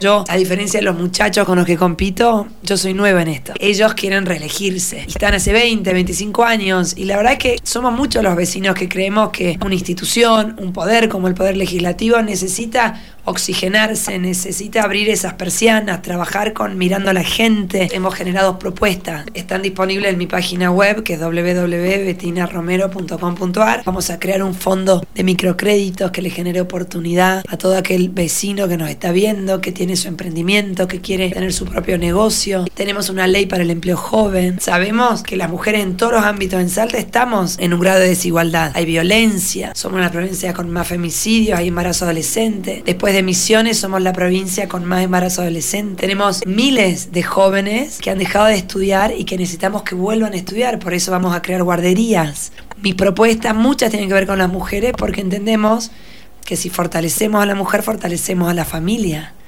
Yo, a diferencia de los muchachos con los que compito, yo soy nueva en esto. Ellos quieren reelegirse. Están hace 20, 25 años y la verdad es que somos muchos los vecinos que creemos que una institución, un poder como el Poder Legislativo necesita oxigenarse, necesita abrir esas persianas, trabajar con mirando a la gente. Hemos generado propuestas. Están disponibles en mi página web, que es www.betinaromero.com.ar. Vamos a crear un fondo de microcréditos que le genere oportunidad a todo aquel vecino que nos está viendo, que tiene su emprendimiento, que quiere tener su propio negocio. Tenemos una ley para el empleo joven. Sabemos que las mujeres en todos los ámbitos en Salta estamos en un grado de desigualdad. Hay violencia, somos la provincia con más femicidios, hay embarazo adolescente. Después de Misiones somos la provincia con más embarazo adolescente. Tenemos miles de jóvenes que han dejado de estudiar y que necesitamos que vuelvan a estudiar. Por eso vamos a crear guarderías. Mis propuestas, muchas tienen que ver con las mujeres porque entendemos que si fortalecemos a la mujer, fortalecemos a la familia.